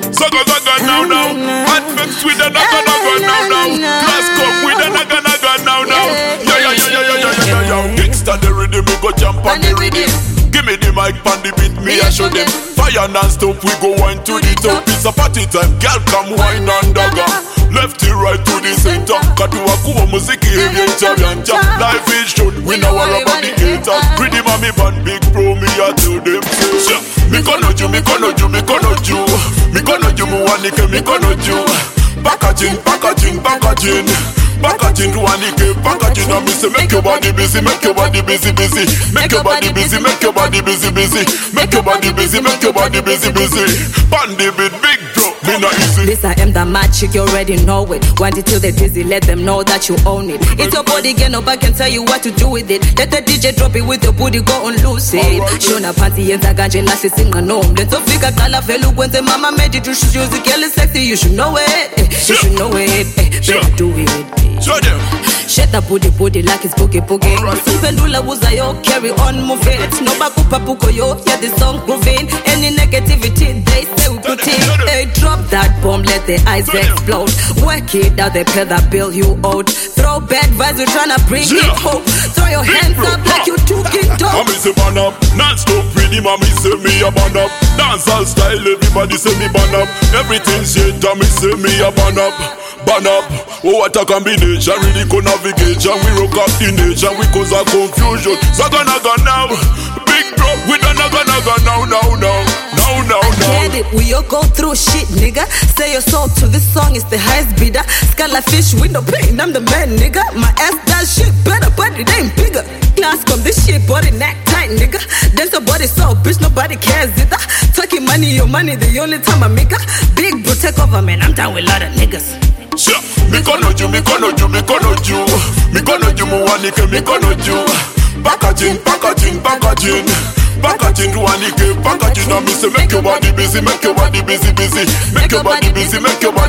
Zaga now. Hot mix with a naga now. Class come with a naga now. Yeah. Gangsta the rhythm, we go jump on the rhythm. Give me the mic, pan the beat, me I show them. Fire non-stop, we go wine to the top. It's a party time, girl come wine and dagger. Left to right to the center. Katuwa kuwa muziki heavy and challenger. Life is short, we know all about the haters. Pretty mommy band, big pro, me I tell them. Me kono ju, me wanike, me kono ju. Packaging, ruanike, packaging. I me say make your body busy, make your body busy. Make your body busy, make your body busy. Make your body busy, make your body busy. Bandy bit, big bro, me not easy. This I am the mad chick, you already know it. Want it till they dizzy, let them know that you own it. It's your body, get no back and tell you what to do with it. Let the DJ drop it with your booty, go and lose it. Shona panty yenza ganje lasi singa nom. Let's fika kala velu when the mama made it to shoot you. Girl is sexy, you should know it. You should know it. Better do it. Show them. Shut the booty like it's boogie. Simpendula wuza yo, carry on, move it. No bakupa puko yo, yeah the song grooving. Any negativity, they say we put in. They drop that bomb, let the eyes explode. Work it out, they pay that bill you owed. Throw bad vibes, we're tryna bring it hope. Throw your hands up like you took it dope. Mommy say ban up, non-stop pretty mommy say me a ban up. Dancehall style, everybody say me ban up. Everything shit, mommy say me a ban up. Oh what a combination, really go navigation. We rock up the nation, we cause a confusion. Zaga now, big bro, we don't naga now. Get it, we all go through shit, nigga. Say your soul to this song is the highest bidder. Scala fish with no pain, I'm the man, nigga. My ass does shit better, but it ain't bigger. Class come this shit, body neck tight, nigga. Dance your body so, bitch, nobody cares either. Talking money, your money, the only time I make her. Big bro, take over, man, I'm down with a lot of niggas. Sure. Me kono ju, me wanike, me kono ju. Packaging, ruanike, packaging. I me say make your body busy. Make your body busy. Make your body busy.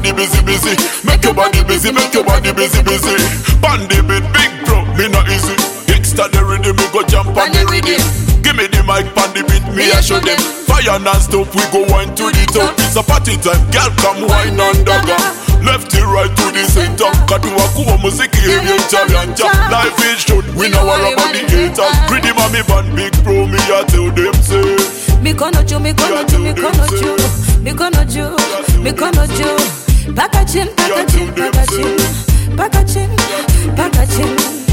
Bandy bit, big bro, me not easy. Gangsta the rhythm, me go jump on the rhythm. Give me the mic, pan the beat, me I show them. Fire non-stop, we go wine to the top. It's a party time, girl come wine and dagger. Left to right to the center. Katuwa kuwa muziki heavy and challenger. Life is short, we know all about the haters. Pretty mommy band, big pro, me I tell them say. Me kono ju. Packaging.